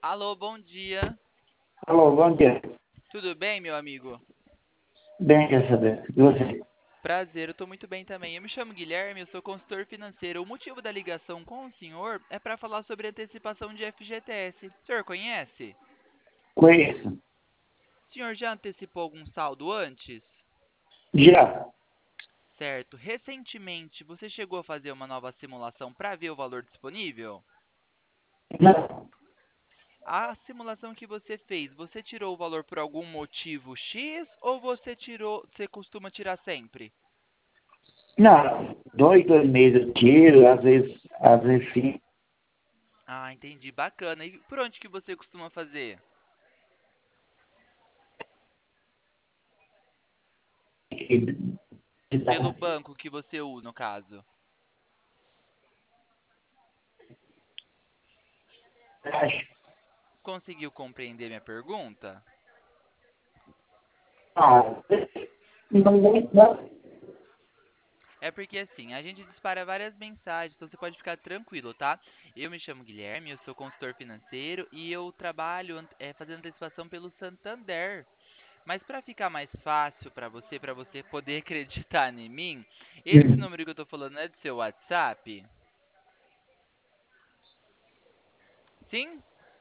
Alô, bom dia. Alô, bom dia. Tudo bem, meu amigo? Bem, graças a Deus. E você? Prazer, eu tô muito bem também. Eu me chamo Guilherme, eu sou consultor financeiro. O motivo da ligação com o senhor é para falar sobre antecipação de FGTS. O senhor conhece? Conheço. O senhor já antecipou algum saldo antes? Já? Certo. Recentemente, você chegou a fazer uma nova simulação para ver o valor disponível? Não. A simulação que você fez, você tirou o valor por algum motivo X ou você costuma tirar sempre? Não. 2 meses eu tiro, às vezes sim. Ah, entendi. Bacana. E por onde que você costuma fazer? Pelo banco que você usa, no caso. Conseguiu compreender minha pergunta? Não. Não. É porque assim, a gente dispara várias mensagens, então você pode ficar tranquilo, tá? Eu me chamo Guilherme, eu sou consultor financeiro e eu trabalho fazendo antecipação pelo Santander. Mas para ficar mais fácil para você poder acreditar em mim, esse número que eu tô falando é do seu WhatsApp? Sim?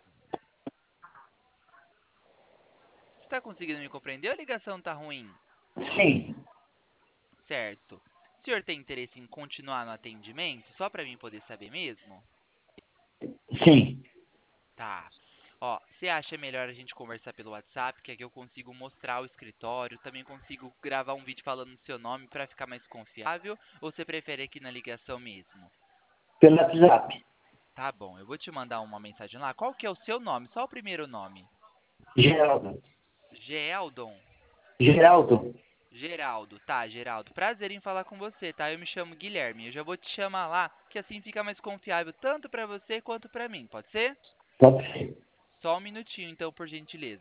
Você tá conseguindo me compreender ou a ligação tá ruim? Sim. Certo. O senhor tem interesse em continuar no atendimento, só para mim poder saber mesmo? Sim. Tá. Ó, você acha melhor a gente conversar pelo WhatsApp, que aqui eu consigo mostrar o escritório, também consigo gravar um vídeo falando o seu nome para ficar mais confiável, ou você prefere aqui na ligação mesmo? Pelo WhatsApp. Tá bom, eu vou te mandar uma mensagem lá. Qual que é o seu nome? Só o primeiro nome. Geraldo. Geldon? Geraldo. Geraldo, tá, Geraldo. Prazer em falar com você, tá? Eu me chamo Guilherme. Eu já vou te chamar lá, que assim fica mais confiável tanto para você quanto para mim, pode ser? Pode ser. Só um minutinho, então, por gentileza.